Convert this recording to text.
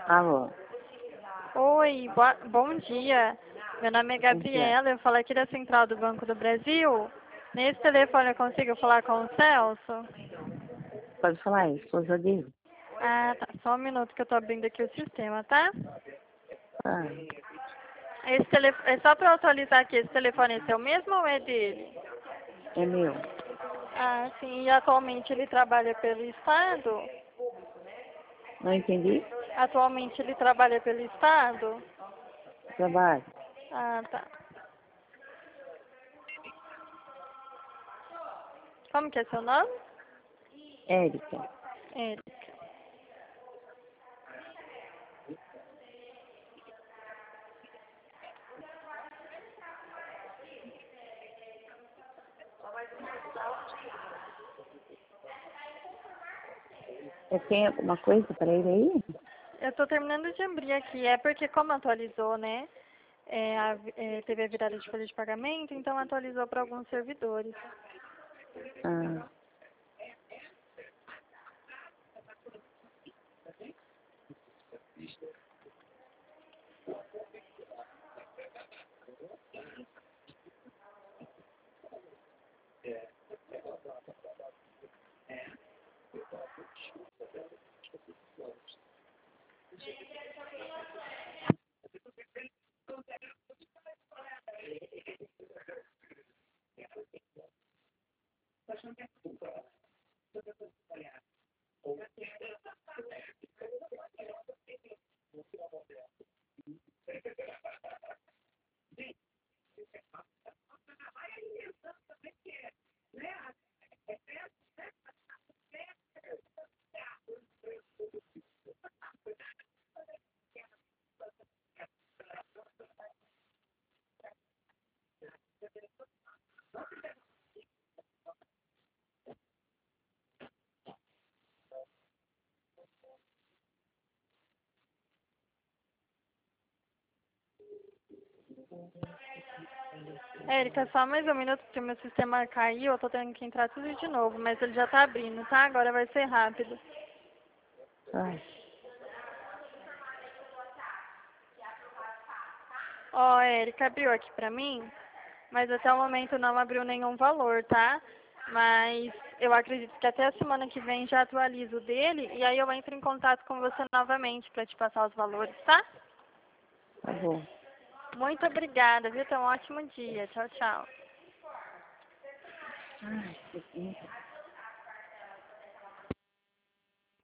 Alô, Oi, bom dia. Meu nome é bom dia. Gabriela, eu falo aqui da Central do Banco do Brasil. Nesse telefone eu consigo falar com o Celso? Pode falar, esposa dele? Ah, tá. Só um minuto que eu tô abrindo aqui o sistema, tá? Ah, É só para atualizar aqui, esse telefone é seu mesmo ou é dele? é meu. Ah, sim. E atualmente ele trabalha pelo Estado? Não entendi? Atualmente ele trabalha pelo Estado? Trabalho. Ah, tá. Como que é seu nome? Érica. Érica. Você tem alguma coisa para ele aí? Eu tô terminando de abrir aqui. É porque como atualizou, né? Teve a virada de folha de pagamento, então atualizou para alguns servidores. Ah, Érica, só mais um minuto porque meu sistema caiu, eu tô tendo que entrar tudo de novo, mas ele já tá abrindo, tá? Agora vai ser rápido. ah, Ó, Érica, abriu aqui pra mim, mas até o momento não abriu nenhum valor, tá? Mas eu acredito que até a semana que vem já atualizo o dele e aí eu entro em contato com você novamente pra te passar os valores, tá? tá bom. Muito obrigada, viu? Tenha um ótimo dia. Tchau, tchau. Ai, que